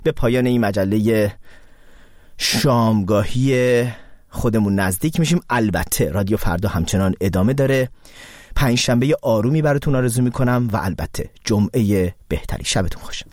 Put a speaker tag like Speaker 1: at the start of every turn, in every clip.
Speaker 1: به پایان این مجله شامگاهی خودمون نزدیک میشیم. البته رادیو فردا همچنان ادامه داره. 5 شنبه آرومی براتون آرزو میکنم و البته جمعه بهتری. شبتون خوش.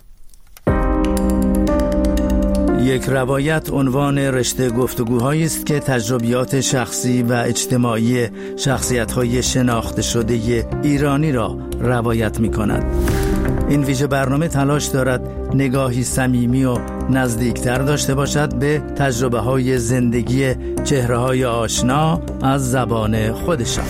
Speaker 2: یک روایت عنوان رشته گفتگوهایی است که تجربیات شخصی و اجتماعی شخصیت‌های شناخته شده ایرانی را روایت می‌کند. این ویژه برنامه تلاش دارد نگاهی صمیمی و نزدیکتر داشته باشد به تجربه‌های زندگی چهره‌های آشنا از زبان خودشان.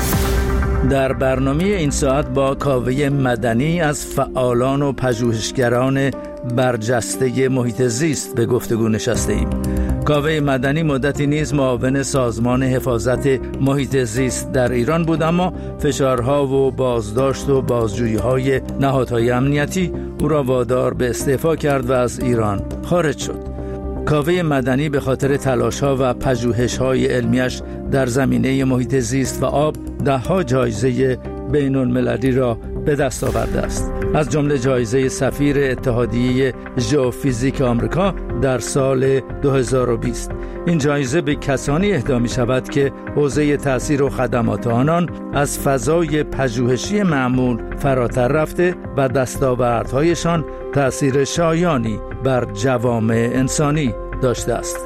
Speaker 2: در برنامه این ساعت با کاوه مدنی از فعالان و پژوهشگران برجسته محیط زیست به گفتگو نشسته ایم. کاوه مدنی مدتی نیز معاون سازمان حفاظت محیط زیست در ایران بود، اما فشارها و بازداشت و بازجویی‌های نهادهای امنیتی او را وادار به استعفا کرد و از ایران خارج شد. کاوه مدنی به خاطر تلاش‌ها و پژوهش‌های علمیش در زمینه محیط زیست و آب ده‌ها جایزه بین‌المللی را به دست آورده است، از جمله جایزه سفیر اتحادیه ژئوفیزیک آمریکا در سال 2020. این جایزه به کسانی اهدا می شود که حوزه تأثیر و خدمات آنان از فضای پژوهشی معمول فراتر رفته و دستاوردهایشان تأثیر شایانی بر جوامع انسانی داشته است.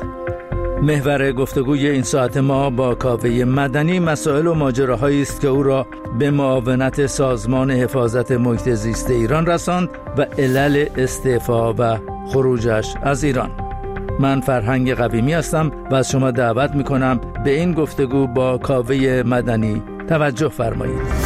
Speaker 2: محور گفتگوی این ساعت ما با کاوه مدنی مسائل و ماجراهایی است که او را به معاونت سازمان حفاظت محیط زیست ایران رساند و علل استعفا و خروجش از ایران. من فرهنگ قویمی هستم و از شما دعوت می‌کنم به این گفتگو با کاوه مدنی توجه فرمایید.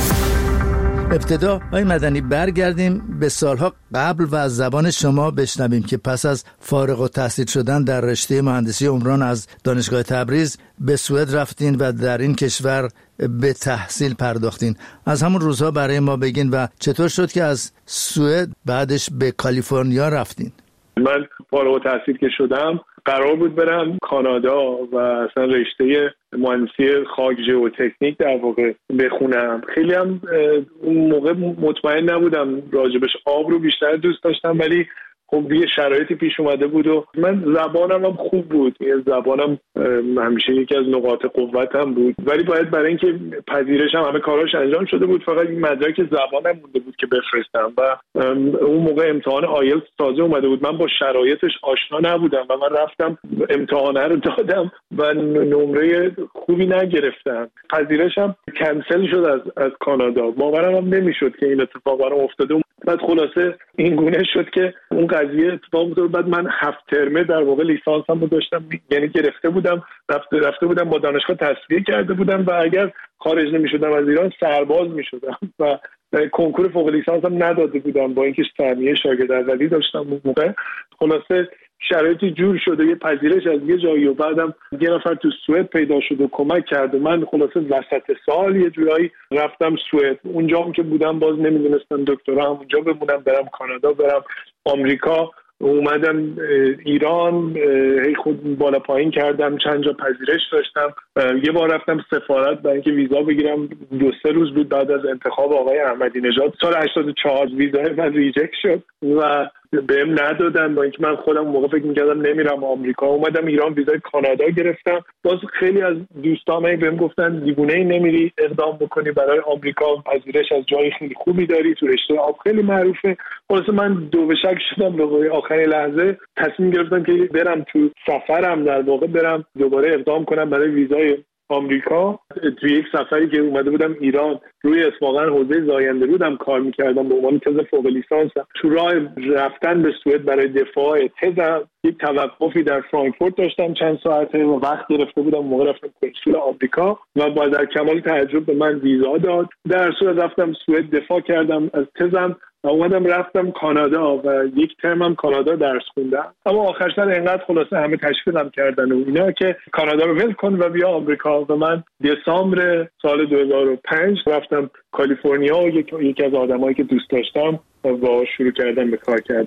Speaker 2: ابتدا آقای مدنی برگردیم به سالها قبل و از زبان شما بشنویم که پس از فارغ التحصیل شدن در رشته مهندسی عمران از دانشگاه تبریز به سوئد رفتین و در این کشور به تحصیل پرداختین. از همون روزها برای ما بگین و چطور شد که از سوئد بعدش به کالیفرنیا رفتین؟
Speaker 3: من فارغ التحصیل که شدم قرار بود برم کانادا و اصلا رشته مهندسی خاک ژئوتکنیک در واقع بخونم. خیلی هم اون موقع مطمئن نبودم راجبش. آب رو بیشتر دوست داشتم، ولی خب یه شرایطی پیش اومده بود و من زبانم هم خوب بود. زبانم همیشه یکی از نقاط قوتم بود، ولی باید برای اینکه پذیرشم همه کاراش انجام شده بود، فقط این مدرک زبانم مونده بود که بفرستم و اون موقع امتحان آیلتس تازه اومده بود. من با شرایطش آشنا نبودم و من رفتم امتحانه رو دادم و نمره خوبی نگرفتم. پذیرشم کنسل شد از کانادا. باورم هم نمیشد که این اتفاق برام افتاده. بعد خلاصه این گونه شد که اون قضیه اتفاق افتاد. بعد من 7 ترمه در واقع لیسانسم رو داشتم، یعنی گرفته بودم، رفته بودم با دانشگاه تصفیه کرده بودم و اگر خارج نمی‌شدم از ایران سرباز می‌شدم و کنکور فوق لیسانسم نداده بودم با اینکه ثانیه شاگرد اولی داشتم اون موقع. خلاصه شرایطی جور شده، یه پذیرش از یه جایی و بعدم یه نفر تو سوئد پیدا شد و کمک کرد و من خلاصه وسط سال یه جورایی رفتم سوئد. اونجا هم که بودم باز نمیدونستم دکترا هم اونجا بمونم، برم کانادا، برم آمریکا. اومدم ایران، هی خود بالا پایین کردم، چند جا پذیرش داشتم. یه بار رفتم سفارت برای اینکه ویزا بگیرم، 2-3 روز بود بعد از انتخاب آقای احمدی نژاد سال 84 ویزای من ریجکت شد و بهم ندادن، با اینکه من خودم موقع فکر می‌کردم نمیرم آمریکا. اومدم ایران، ویزای کانادا گرفتم. باز خیلی از دوستام بهم گفتن دیوونه‌ای نمیری اقدام بکنی برای آمریکا، پذیرش از جای خیلی خوبی داری، تو رشته آب خیلی معروفه. خلاص من دو به شک شدم. به آخرین لحظه تصمیم گرفتم که برم تو سفرم، در واقع برم دوباره اقدام کنم برای ویزای آمریکا. توی یک سفری که اومده بودم ایران، روی اتفاقا حوزه زاینده رودم کار میکردم به عنوان تز فوق لیسانسم. تو راه رفتن به سوئد برای دفاع تزم یک توقفی در فرانکفورت داشتم چند ساعته و وقت گرفته بودم. موقع رفتم کنسول آمریکا و با در کمال تعجب به من ویزا داد. در صورت رفتم سوئد، دفاع کردم از تزم و اومدم رفتم کانادا و یک ترمم کانادا درس خوندم. اما آخر سر اینقدر خلاصه همه تشویقم کردن و اینا که کانادا رو ول کن و بیا آمریکا و من دسامبر سال 2005 رفتم کالیفرنیا و یکی از آدمایی که دوست داشتم با شروع کردم به کار کردن.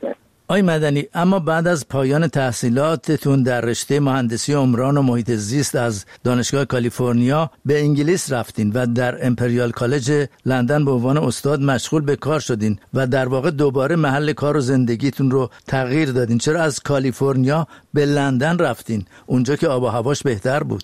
Speaker 2: آقای مدنی، اما بعد از پایان تحصیلاتتون در رشته مهندسی عمران و محیط زیست از دانشگاه کالیفرنیا به انگلیس رفتین و در امپریال کالج لندن به عنوان استاد مشغول به کار شدین و در واقع دوباره محل کار و زندگیتون رو تغییر دادین. چرا از کالیفرنیا به لندن رفتین، اونجا که آب و هواش بهتر بود؟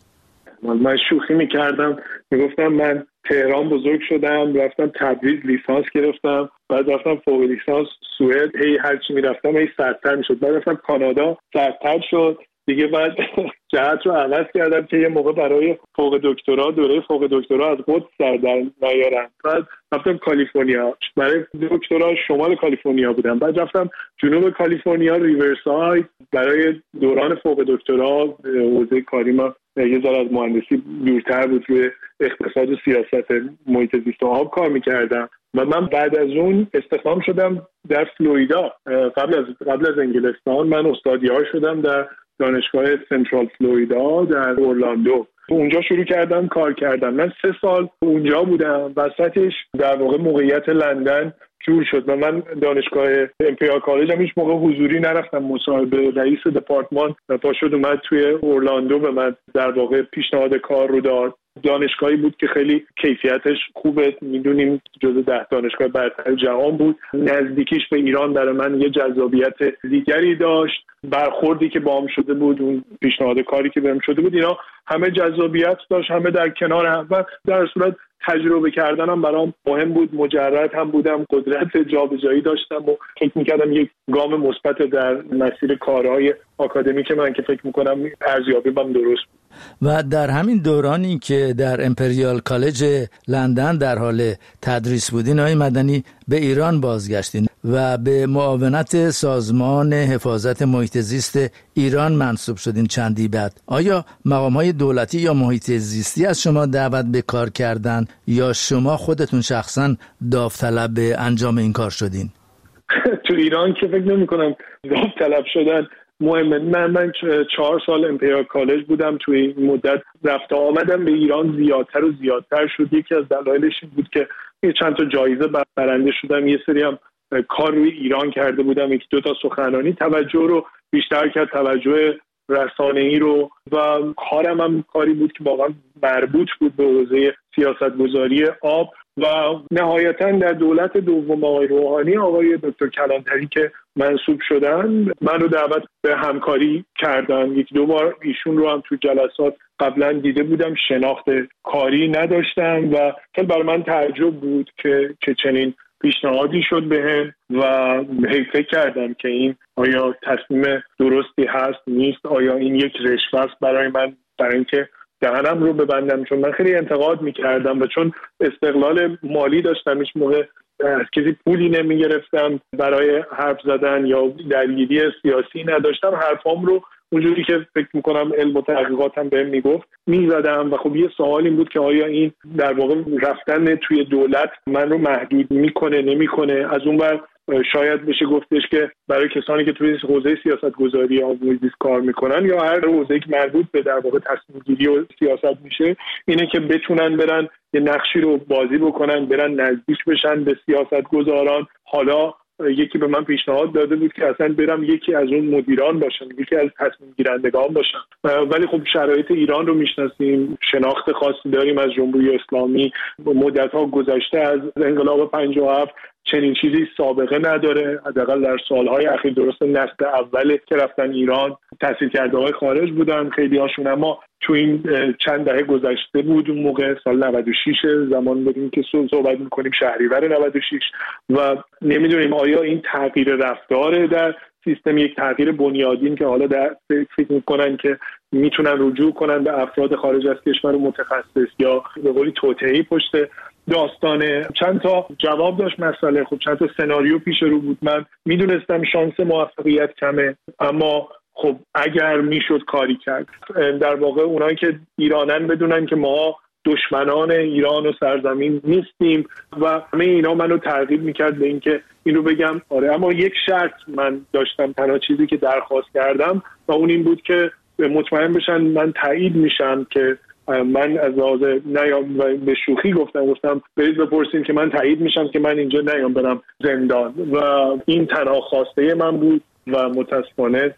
Speaker 3: من شوخی میکردم، میگفتم من تهران بزرگ شدم، رفتم تبریز لیسانس گرفتم، بعد رفتم فوق لیسانس سوئد، هر چی میرفتم سردتر میشد، بعد رفتم کانادا سردتر شد دیگه، بعد جهت رو عوض کردم که یه موقع برای فوق دکترا، دوره فوق دکترا از قدس سر در نیارم، بعد رفتم کالیفرنیا برای دکترا، شمال کالیفرنیا بودم، بعد رفتم جنوب کالیفرنیا ریورساید برای دوران فوق دکترا. حوزه کاری ما یه ذره از مهندسی دورتر بود، روی اقتصاد و سیاست محیط زیست و آب کار میکردم و من بعد از اون استخدام شدم در فلوریدا. قبل از انگلستان من استادیار شدم در دانشگاه سنترال فلوریدا در اورلاندو. اونجا شروع کردم کار کردم. من 3 سال اونجا بودم، وسطش در واقع موقعیت لندن جور شد و من دانشگاه امپریال کالج هم هیچ موقع حضوری نرفتم مصاحبه. رئیس دپارتمان پا شد اومد توی اورلاندو به من در واقع پیشنهاد کار رو داد. دانشگاهی بود که خیلی کیفیتش خوبه، میدونیم جزو 10 دانشگاه برتر جهان بود. نزدیکیش به ایران برای من یه جذابیت دیگری داشت. برخوردی که باهم شده بود، اون پیشنهاد کاری که بهم شده بود، اینا همه جذابیت داشت، همه در کنار هم و در صورت تجربه کردنم برام مهم بود. مجرد هم بودم، قدرت جابجایی داشتم و فکر می‌کردم یک گام مثبت در مسیر کارهای آکادمیک من که فکر می‌کنم ارزیابی‌ام درست بود.
Speaker 2: و در همین دورانی که در امپریال کالج لندن در حال تدریس بودین، آقای مدنی به ایران بازگشتین و به معاونت سازمان حفاظت محیط زیست ایران منصوب شدین چندی بعد. آیا مقام‌های دولتی یا محیط زیستی از شما دعوت به کار کردن یا شما خودتون شخصاً داوطلب به انجام این کار شدین؟
Speaker 3: تو ایران که فکر نمی‌کنم داوطلب شدن مهمه. من 4 سال امپریال کالج بودم. توی این مدت رفت آمدم به ایران زیادتر و زیادتر شد. یکی از دلایلش این بود که چند تا جایزه برنده شدم، یه سری هم کار روی ایران کرده بودم، 1-2 تا سخنرانی توجه رو بیشتر کرد، توجه رسانه‌ای رو، و کارم هم کاری بود که واقعا مربوط بود به حوزه سیاستگذاری آب. و نهایتاً در دولت دوم آقای روحانی، آقای دکتر کلانتری که منصوب شدن، من رو دعوت به همکاری کردن. 1-2 بار ایشون رو هم تو جلسات قبلا دیده بودم، شناخت کاری نداشتم و خیلی برای من تعجب بود که چنین پیشنهادی شد بهم و فکر کردم که این آیا تصمیم درستی هست نیست، آیا این یک رشوه است برای من، برای اینکه دهنم رو ببندم، چون من خیلی انتقاد میکردم و چون استقلال مالی داشتم، هیچ موقع از کسی پولی نمیگرفتم برای حرف زدن یا درگیری سیاسی نداشتم، حرفام رو اونجوری که فکر میکنم علم و تحقیقاتم بهم میگفت میزدم. و خب یه سوال این بود که آیا این در واقع رفتن توی دولت من رو محدود میکنه نمیکنه. از اون بر شاید بشه گفتش که برای کسانی که توی حوزه سیاستگذاری آب و محیط زیست کار میکنن یا هر حوزه‌ای که مربوط به در واقع تصمیم گیری و سیاست میشه، اینه که بتونن برن یه نقشی رو بازی بکنن، برن نزدیک بشن به سیاستگزاران. حالا یکی به من پیشنهاد داده بود که اصلا برم یکی از اون مدیران باشم، یکی از تصمیم گیرندگان باشم، ولی خب شرایط ایران رو میشناسیم، شناخت خاصی داریم از جمهوری اسلامی، مدت‌ها گذشته از انقلاب 57 چنین چیزی سابقه نداره، حداقل در سالهای اخیر. درست نسل اول که رفتن ایران تحصیل کرده های خارج بودن خیلی هاشون، اما تو این چند دهه گذشته بود، اون موقع سال 96 زمان بودیم که صحبت میکنیم، شهریور 96، و نمیدونیم آیا این تغییر رفتار در سیستم یک تغییر بنیادین که حالا در فکر میکنن که میتونن رجوع کنن به افراد خارج از کشور متخصص یا به قولی توطئه‌ای پشت داستانه. چند تا جواب داشت مسئله، خب چند تا سناریو پیش رو بود. من میدونستم شانس موفقیت کمه، اما خب اگر میشد کاری کرد. در واقع اونایی که ایرانن بدونن که ما دشمنان ایران و سرزمین نیستیم و همه اینا منو ترغیب میکرد به اینکه اینو بگم. آره، اما یک شرط من داشتم، تنها چیزی که درخواست کردم و اون این بود که مطمئن بشن من تایید میشم که من از لحاظ نیام، و به شوخی گفتم برید بپرسین که من تایید میشم که من اینجا نیام برم زندان، و این تنها خواسته من بود. و متاسفانه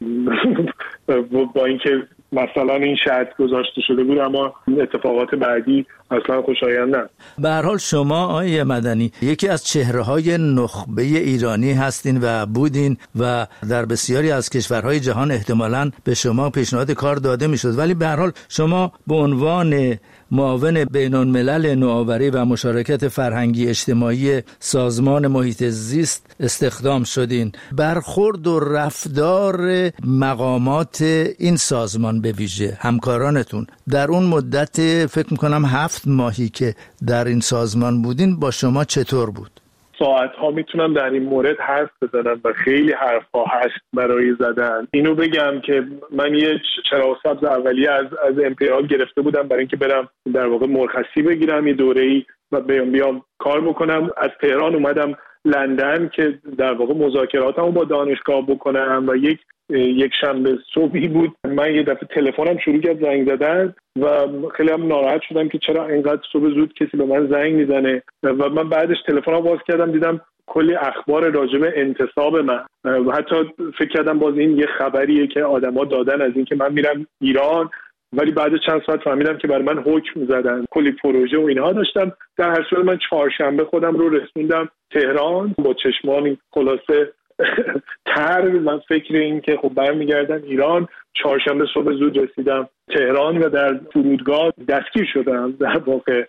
Speaker 3: با اینکه مثلا این شرط گذاشته شده بود اما اتفاقات بعدی اصلا خوشایند نه.
Speaker 2: به هر حال شما آقای مدنی یکی از چهره‌های نخبه ایرانی هستین و بودین و در بسیاری از کشورهای جهان احتمالاً به شما پیشنهاد کار داده میشد، ولی به هر حال شما به عنوان معاون بین‌الملل نوآوری و مشارکت فرهنگی اجتماعی سازمان محیط زیست استخدام شدین. برخورد و رفتار مقامات این سازمان به ویژه همکارانتون در اون مدت فکر میکنم 7 ماهی که در این سازمان بودین با شما چطور بود؟
Speaker 3: ساعت ها میتونم در این مورد حرف بزنم و خیلی حرف ها هست برای زدن. اینو بگم که من یه چراغ سبز اولیه از امپریال گرفته بودم برای اینکه برم در واقع مرخصی بگیرم یه دوره‌ای و بیام کار بکنم. از تهران اومدم لندن که در واقع مذاکراتمو با دانشگاه بکنم و یک شنبه صبحی بود من یه دفعه تلفنم شروع کرد زنگ زدن و خیلی هم ناراحت شدم که چرا اینقدر صبح زود کسی به من زنگ میزنه و من بعدش تلفنم باز کردم دیدم کلی اخبار راجع به انتصاب من و حتی فکر کردم باز این یه خبریه که آدما دادن از این که من میرم ایران، ولی بعد چند ساعت فهمیدم که برای من حکم زدن. کلی پروژه و اینها داشتم. در هر صورت من چهارشنبه خودم رو رسوندم تهران با چشمانی خلاصه تر من فکر این که خب برمیگردم ایران. چهارشنبه صبح زود رسیدم تهران و در فرودگاه دستگیر شدم در واقع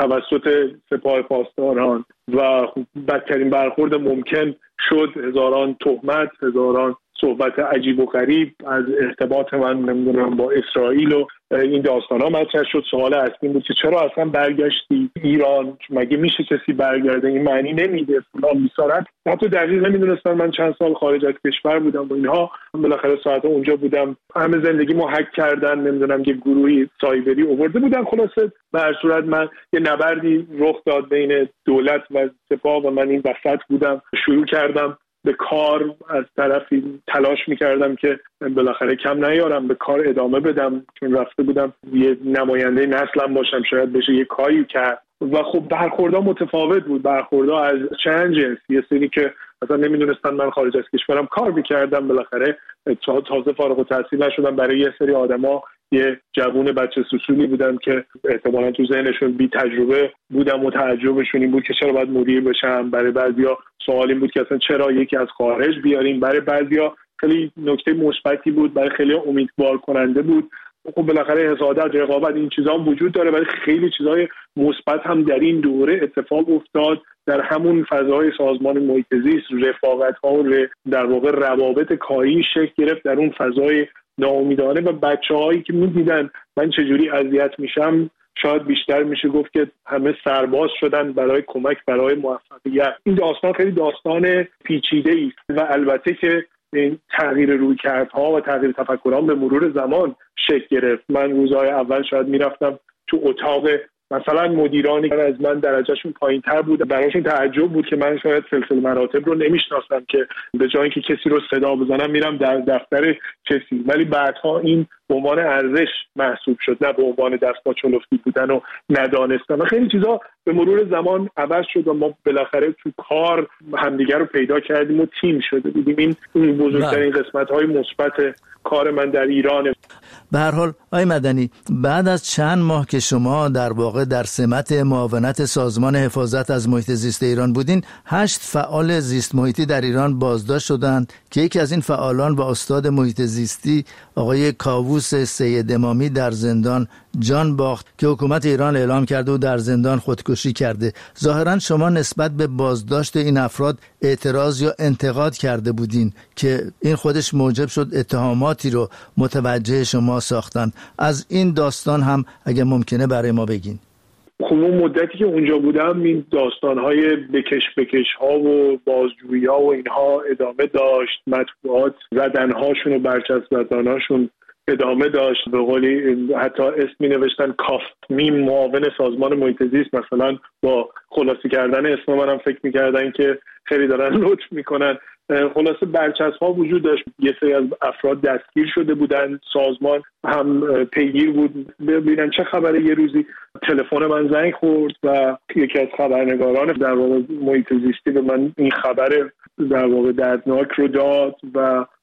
Speaker 3: توسط سپاه پاسداران و بدترین برخورد ممکن شد. هزاران تهمت، هزاران صحبت عجیب و غریب از ارتباط من نمیدونم با اسرائیل و این داستانا مطرح شد. سوال اصلی بود که چرا اصلا برگشتی ایران؟ مگه میشه کسی برگرده؟ این معنی نمیده فلان بیسارت. حتی دقیق نمیدونستم من چند سال خارج از کشور بودم و اینها. بالاخره ساعتا اونجا بودم، همه زندگیمو هک کردن، نمیدونم یه گروهی سایبری آورده بودن. خلاصه به هر صورت من یه نبردی رخ داد بین دولت و سپاه و من این وسط بودم. شروع کردم به کار، از طرفی تلاش میکردم که بالاخره کم نیارم، به کار ادامه بدم، چون رفته بودم یه نماینده نسلم باشم، شاید بشه یه کاری کرد. و خب برخوردها متفاوت بود، برخوردها از چند جنس. یه سری که اصلا نمیدونستن من خارج از کشورم کار میکردم، بالاخره تازه فارغ التحصیل نشدم. برای یه سری آدما یه جوون بچه سوسولی بودم که احتمالاً تو ذهنشون بی تجربه بودم و تعجبشون این بود که چرا باید مدیر بشم. برای بعضیا سوال این بود که اصلا چرا یکی از خارج بیاریم. برای بعضیا خیلی نکته مثبتی بود، برای خیلی امیدوار کننده بود. خب بالاخره حسادت، رقابت، این چیزا هم وجود داره، ولی خیلی چیزای مثبت هم در این دوره اتفاق افتاد. در همون فضای سازمان محیط زیست رفاقت‌ها و در واقع روابط کاری شکل گرفت در اون فضای ناامیدانه و بچه‌هایی که می‌دیدن من چجوری اذیت میشم، شاید بیشتر میشه گفت که همه سرباز شدن برای کمک، برای موفقیت. این داستان خیلی داستان پیچیده‌ای است و البته که این تغییر رویکردها و تغییر تفکران به مرور زمان شکل گرفت. من روزهای اول شاید میرفتم تو اتاق مثلا مدیرانی که از من درجهشون پایین‌تر بود، براشون تعجب بود که من شاید سلسله مراتب رو نمیشناسم که به جای اینکه کسی رو صدا بزنم میرم در دفتر کسی، ولی بعدها این به عنوان ارزش محسوب شد، نه به عنوان دست چلفتی بودن و ندانستن. و خیلی چیزا به مرور زمان عوض شد و ما بالاخره تو کار همدیگر رو پیدا کردیم و تیم شده بودیم. این بزرگترین قسمت‌های مثبت کار من در ایرانه.
Speaker 2: به هر حال آقای مدنی، بعد از چند ماه که شما در واقع در سمت معاونت سازمان حفاظت از محیط زیست ایران بودین، 8 فعال زیست محیطی در ایران بازداشت شدند که یکی از این فعالان و استاد محیط زیستی آقای کاووس سید امامی در زندان جان باخت که حکومت ایران اعلام کرده و در زندان خودکشی کرده. ظاهرا شما نسبت به بازداشت این افراد اعتراض یا انتقاد کرده بودین که این خودش موجب شد اتهاماتی رو متوجه شما ساختن. از این داستان هم اگه ممکنه برای ما بگین.
Speaker 3: خب اون مدتی که اونجا بودم این داستان‌های بکش ها و بازجویی ها و اینها ادامه داشت. مطبوعات زدن‌هاشون و برچسب زدن‌هاشون ادامه داشت. به قولی حتی اسمی نوشتن کافتمیم معاون سازمان محیط زیست، مثلا با خلاصی کردن اسم منم فکر می‌کردن که خیلی دارن لطف میکنن. خلاصه برچسب ها وجود داشت. یه سری از افراد دستگیر شده بودن، سازمان هم پیگیر بود ببینن چه خبره. یه روزی تلفن من زنگ خورد و یکی از خبرنگاران در واقع محیط زیستی به من این خبر در واقع دردناک رو داد و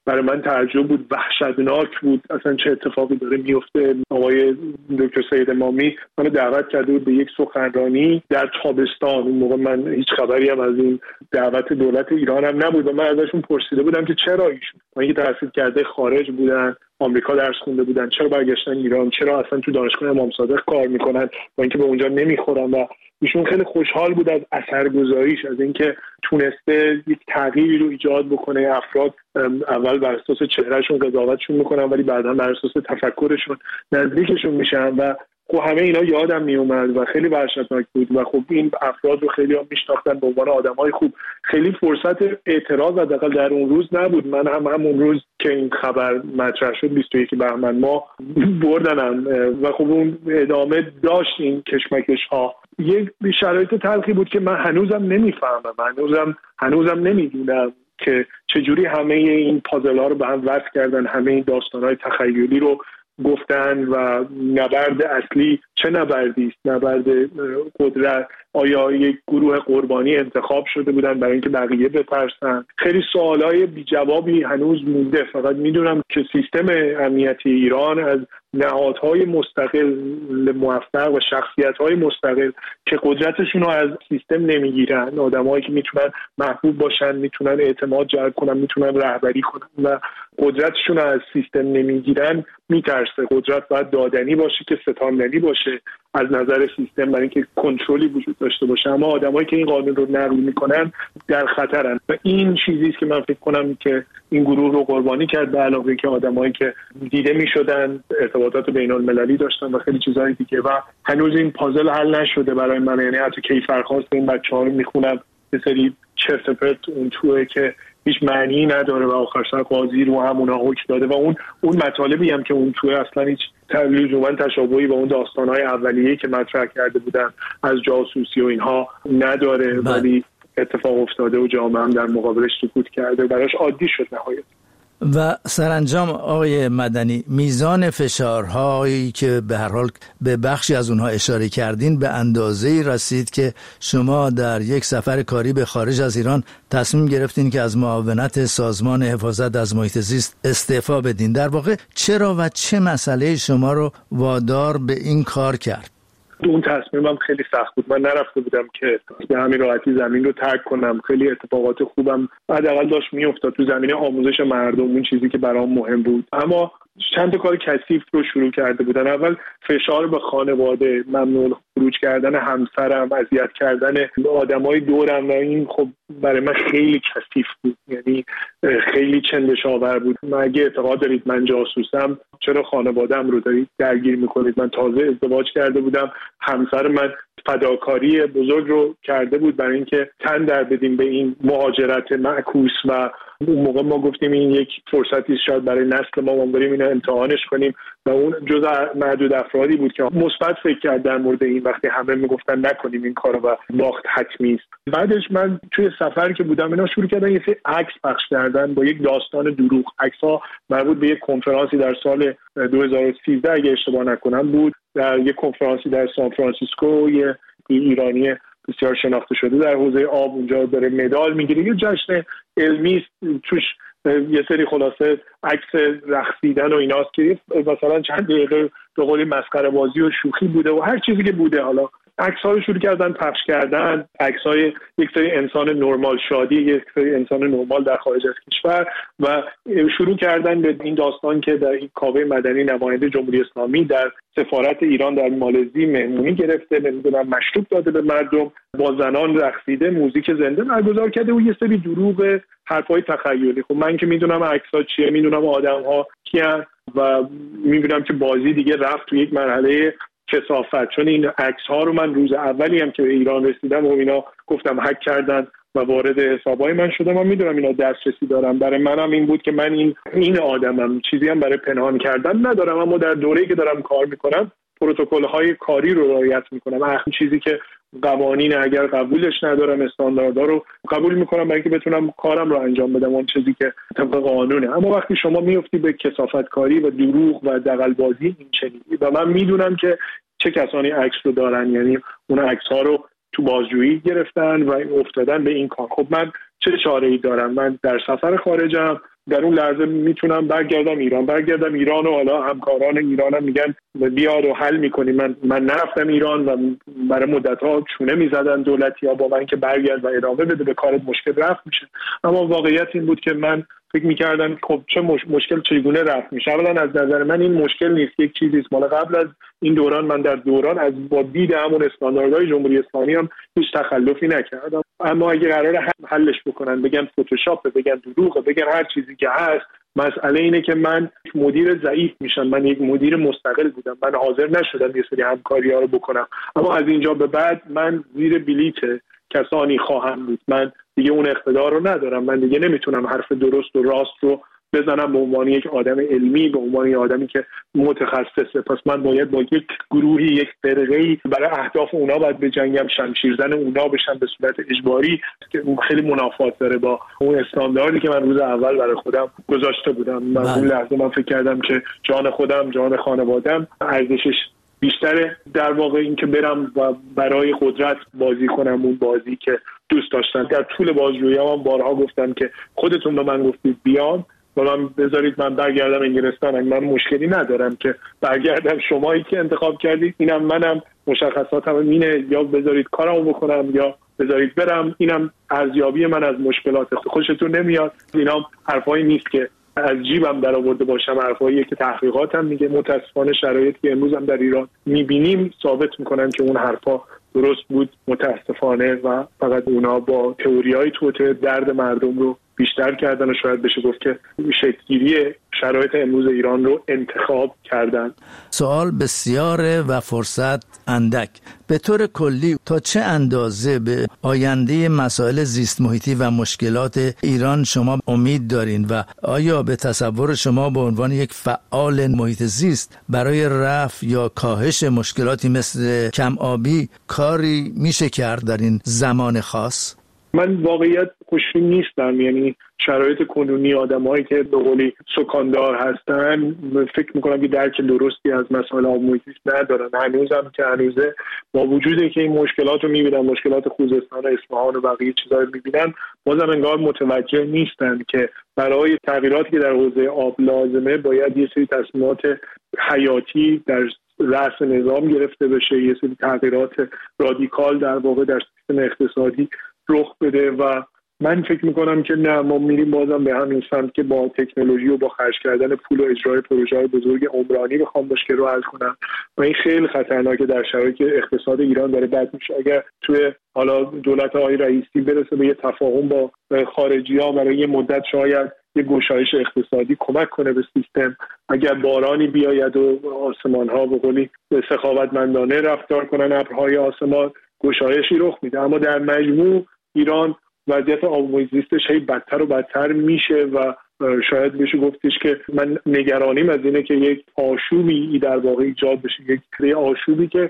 Speaker 3: برای من تعجب بود، وحشتناک بود اصلا چه اتفاقی داره میفته. آقای دکتر سید امامی منو دعوت کرده بود به یک سخنرانی در تابستان. اون موقع من هیچ خبری هم از این دعوت دولت ایران هم نبود و من ازشون پرسیده بودم که چرا ایشون من تحصیل کرده خارج بودن، آمریکا درس خونده بودن، چرا برگشتن ایران، چرا اصلا تو دانشگاه امام صادق کار میکنن با اینکه به اونجا نمیخورن. و ایشون خیلی خوشحال بود از اثرگذاریش، از اینکه تونسته یک تغییری رو ایجاد بکنه. افراد اول بر اساس چهرهشون قضاوتشون میکنن ولی بعدا بر اساس تفکرشون نزدیکشون میشن و خب همه اینا یادم میومد و خیلی وحشتناک بود و خب این افراد رو خیلی هم میشناختن به عنوان آدمای خوب. خیلی فرصت اعتراض حداقل در اون روز نبود. من همون روز که این خبر مطرح شد 21 بهمن ما بردنم و خب اون ادامه داشت این کشمکش ها. یک شرایط تلخی بود که من هنوزم نمیفهمم، هنوزم نمیدونم که چجوری همه این پازل ها رو به هم وصل کردن، همه این داستان های تخیلی رو گفتن و نبرد اصلی چه نبردی است؟ نبرد قدرت. آیا یک گروه قربانی انتخاب شده بودن برای اینکه بقیه بترسن؟ خیلی سوالای بی جوابی هنوز مونده. فقط میدونم که سیستم امنیتی ایران از نهادهای مستقل موفق و شخصیت‌های مستقل که قدرتشون رو از سیستم نمیگیرن، آدمایی که میتونن محبوب باشن، میتونن اعتماد جلب کنن، میتونن رهبری کنن و قدرتشون رو از سیستم نمیگیرن، میترسه. قدرت باید دادنی باشه که ستاندنی باشه از نظر سیستم برای اینکه کنترلی وجود داشته باشه. اما آدمایی که این قانون رو نقض میکنن در خطرن و این چیزی است که من فکر کنم که این گروه رو قربانی کرد، به علاوه اینکه آدمایی که دیده میشدن، ارتباطات بین‌المللی داشتن و خیلی چیزهای دیگه و هنوز این پازل حل نشده برای من. یعنی حتی کیفرخواست این بچه‌ها رو میخونم یه سری چرت و پرت اون توئه که هیچ معنی نداره و آخر سر قاضی رو همونا حکم داده و اون مطالبی هم که اون توئه اصلا هیچ لزوما تشابهی با اون داستان‌های اولیه‌ای که مطرح کرده بودن از جاسوسی و اینها نداره ولی اتفاق افتاده و جامعه هم در مقابلش سکوت کرده، براش عادی شد نهایت.
Speaker 2: و سرانجام آقای مدنی، میزان فشارهایی که به هر حال به بخشی از اونها اشاره کردین به اندازه‌ای رسید که شما در یک سفر کاری به خارج از ایران تصمیم گرفتین که از معاونت سازمان حفاظت از محیط زیست استعفا بدین. در واقع چرا و چه مسئله شما رو وادار به این کار کرد؟
Speaker 3: اون تصمیمم خیلی سخت بود. من نرفته بودم که به همین راحتی زمین رو ترک کنم. خیلی اتفاقات خوبم حداقل داشت میافتاد تو زمینه آموزش مردم، اون چیزی که برام مهم بود. اما چند تا کار کثیف رو شروع کرده بودن. اول فشار به خانواده، ممنوع خروج کردن همسرم، اذیت کردن آدمای دورم و این خب برای من خیلی کثیف بود. یعنی خیلی چندشاور بود. اگه اعتقاد دارید من جاسوسم چرا خانواده‌ام رو دارید درگیر میکنید؟ من تازه ازدواج کرده بودم، همسر من فداکاری بزرگ رو کرده بود برای اینکه تن در بدیم به این مهاجرت معکوس و اون موقع ما گفتیم این یک فرصتی شاید برای نسل ما بریم اینو امتحانش کنیم و اون جزء معدود افرادی بود که مثبت فکر کرد در مورد این وقتی همه میگفتن نکنیم این کارو و باخت حتمی است. بعدش من توی سفری که بودم اینا شروع کردن یه سری عکس پخش کردن با یک داستان دروغ. عکس‌ها مربوط به یک کنفرانسی در سال 2013 اگه اشتباه نکنم بود، در یک کنفرانسی در سان فرانسیسکو. یه ایرانی بسیار شناخته شده در حوزه آب اونجا داره مدال میگیره، یه جشن علمی توش یه سری خلاصه عکس رقصیدن و ایناست که مثلا چند دقیقه به قولی مسخره بازی و شوخی بوده و هر چیزی که بوده. حالا عکس‌ها رو شروع کردن پخش کردن، عکس‌های یک سری انسان نرمال شادی، یک سری انسان نرمال در خارج از کشور و شروع کردن به این داستان که در این کاوه مدنی نماینده جمهوری اسلامی در سفارت ایران در مالزی مهمونی گرفته، نمیدونم مشروب داده به مردم، با زنان رقصیده، موزیک زنده برگزار کرده و یه سری دروغ، حرفای تخیلی. خب من که میدونم عکس‌ها چیه، میدونم آدم‌ها کیان و میدونم که بازی دیگه رفت تو یک مرحله کثافت، چون این عکس‌ها رو من روز اولی هم که به ایران رسیدم و اینا گفتم هک کردن و وارد حسابای من شده. من میدونم اینا دسترسی دارم. برای منم این بود که من این آدمم، چیزی هم برای پنهان کردن ندارم، اما در دوره‌ای که دارم کار میکنم پروتکل‌های کاری رو رعایت میکنم. اون چیزی که قوانین اگر قبولش ندارم استانداردها رو قبول میکنم برای اینکه بتونم کارم رو انجام بدم، اون چیزی که طبق قانونه. اما وقتی شما میفتی به کثافت کاری و دروغ و دغل‌بازی این چنینی و من میدونم که چه کسانی عکس رو دارن، یعنی اون عکس‌ها رو تو بازجویی گرفتن و افتادن به این کار. خب من چه چاره‌ای دارم؟ من در سفر خارجم، در اون لحظه میتونم برگردم ایران و حالا همکاران ایرانم میگن بیا رو حل میکنیم. من نرفتم ایران و برای مدت‌ها چونه میزدن دولتی‌ها با من که برگرد و ادامه بده، به کارت مشکل رفت میشه. اما واقعیت این بود که من فکر می‌کردم خب چه مشکل چگونه رفت میشه. اولا از نظر من این مشکل نیست، یک چیزی است مال قبل از این دوران. من در دوران از با دید همون استانداردهای جمهوری اسلامی هم هیچ تخلفی نکردم. اما اگه قراره حلش بکنن، بگن فتوشاپ، بگن دروغه، بگن هر چیزی که هست، مسئله اینه که من مدیر ضعیف میشم. من یک مدیر مستقل بودم، من حاضر نشدم یه سری همکاری‌ها رو بکنم. اما از اینجا به بعد من زیر بلیت کسانی خواهم بود. من دیگه اون اقتدار رو ندارم. من دیگه نمیتونم حرف درست و راست رو بزنم به عنوان یک آدم علمی، به عنوان یک آدمی که متخصصه. پس من باید با یک گروهی، یک فرقه‌ای برای اهداف اونا باید بجنگم، شمشیرزن اونا بشم به صورت اجباری، که خیلی منافات داره با اون استانداردی که من روز اول برای خودم گذاشته بودم. من اون لحظه من فکر کردم که جان خودم، جان خانواده‌ام ارزشش بیشتره در واقع این که برم و برای قدرت بازی کنم، اون بازی که دوست داشتم. در طول بازجویی‌ام هم بارها گفتم که خودتون به من گفتید بیام و من بذارید من برگردم انگلستان، من مشکلی ندارم که برگردم. شمایی که انتخاب کردید، اینم منم، مشخصاتم اینه، یا بذارید کارمو بکنم یا بذارید برم. اینم ارزیابی من از مشکلات. خوشتون نمیاد اینا حرفایی نیست که از جیبم در آورده باشم، حرفاییه که تحقیقاتم میگه. متاسفانه شرایطی که امروز هم در ایران میبینیم ثابت میکنن که اون حرفا درست بود متاسفانه، و فقط اونا با تئوریای توته درد مردم رو بیشتر کردن و شاید بشه گفت که شکل‌گیری شرایط امروز ایران رو انتخاب کردن.
Speaker 2: سوال بسیاره و فرصت اندک. به طور کلی تا چه اندازه به آینده مسائل زیست محیطی و مشکلات ایران شما امید دارین و آیا به تصور شما به عنوان یک فعال محیط زیست برای رفع یا کاهش مشکلاتی مثل کم آبی کاری میشه کرد در این زمان خاص؟
Speaker 3: من واقعیت خوشبین نیستم. یعنی شرایط کنونی آدمایی که به قولی سکاندار هستن فکر میکنم که درک درستی از مسائل آب محیطی ندارن. هنوزم که هنوزه با وجودی که این مشکلات رو میبینن، مشکلات خوزستان و اصفهان و بقیه چیزا رو میبینن، بازم انگار متوجه نیستن که برای تغییراتی که در حوزه آب لازمه باید یه سری تصمیمات حیاتی در رأس نظام گرفته بشه، یه سری تغییرات رادیکال در واقع در سیستم اقتصادی رخ بده. و من فکر میکنم که نه، ما میریم بازم به همین سمت که با تکنولوژی و با خرج کردن پول و اجرای پروژه‌های بزرگ عمرانی بخوام مشکل رو حل کنم و این خیلی خطرناکه در شرایطی که اقتصاد ایران داره بد میشه. اگر توی حالا دولت آقای رئیسی برسه به یه تفاهم با خارجی‌ها برای یه مدت، شاید یه گشایش اقتصادی کمک کنه به سیستم. اگر بارانی بیاید و آسمان‌ها به قولی سخاوتمندانه رفتار کنن، ابرهای آسمان، گشایشی رخ میده. اما در مجموع ایران وضعیت آب محیط زیستش هی بدتر و بدتر میشه و شاید بشه گفتش که من نگرانیم از اینه که یک آشوبی در واقع ایجاد بشه، یک آشوبی که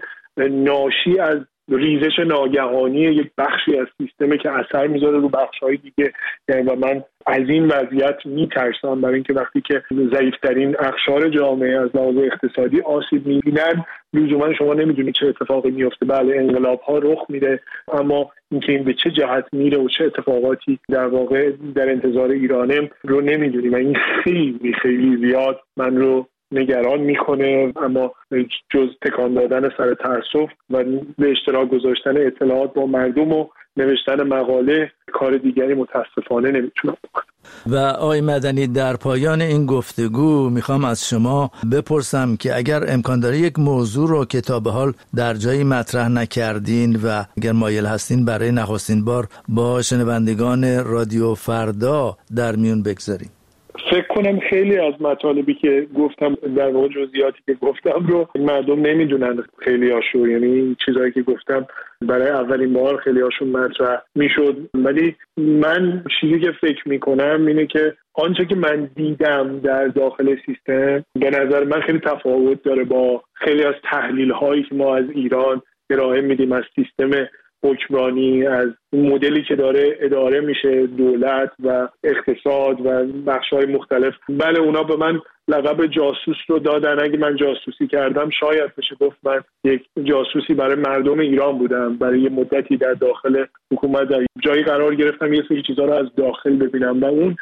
Speaker 3: ناشی از ریزش ناگهانی یک بخشی از سیستمی که اثر میذاره رو بخش‌های دیگه. یعنی و من از این وضعیت میترسم، برای اینکه وقتی که ضعیف‌ترین اقشار جامعه از لحاظ اقتصادی آسیب می‌بینن، لزوما شما نمیدونید چه اتفاقی میفته. بله انقلاب‌ها رخ میده، اما اینکه این به چه جهت میره و چه اتفاقاتی در واقع در انتظار ایرانه رو نمیدونیم و این خیلی خیلی زیاد من رو نگران میکنه. اما جز تکان دادن سر تأسف و به اشتراک گذاشتن اطلاعات با مردم و نوشتن مقاله، کار دیگری متاسفانه نمیتونم بکنم.
Speaker 2: و آقای مدنی، در پایان این گفتگو میخوام از شما بپرسم که اگر امکان داره یک موضوع رو که تا به حال در جایی مطرح نکردین و اگر مایل هستین برای نخستین بار با شنوندگان رادیو فردا در میون بگذارین.
Speaker 3: فکر کنم خیلی از مطالبی که گفتم، در واقع جزئیاتی که گفتم رو مردم نمیدونن خیلی هاشو. یعنی چیزایی که گفتم برای اولین بار خیلی هاشون مطرح میشد، ولی من چیزی که فکر میکنم اینه که آنچه که من دیدم در داخل سیستم به نظر من خیلی تفاوت داره با خیلی از تحلیل هایی که ما از ایران ارائه میدیم از سیستم حکمرانی، از مدلی که داره اداره میشه دولت و اقتصاد و بخش‌های مختلف. بله اونا به من لقب جاسوس رو دادن. اگه من جاسوسی کردم شاید بشه گفت من یک جاسوسی برای مردم ایران بودم. برای یه مدتی در داخل حکومت در جایی قرار گرفتم، یه سری چیزا رو از داخل ببینم و اون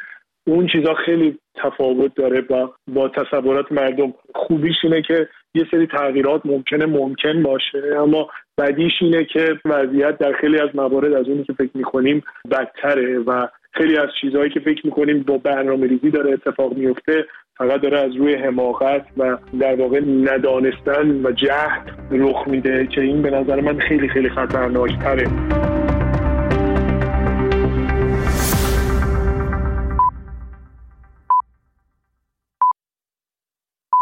Speaker 3: اون چیزا خیلی تفاوت داره با تصورات مردم. خوبیش اینه که یه سری تغییرات ممکن باشه، اما بدیش اینه که وضعیت در خیلی از موارد از اونی که فکر می‌کنیم بدتره و خیلی از چیزهایی که فکر می‌کنیم با برنامه‌ریزی داره اتفاق میفته فقط داره از روی حماقت و در واقع ندانستن و جهل رخ میده که این به نظر من خیلی خیلی خطرناک‌تره.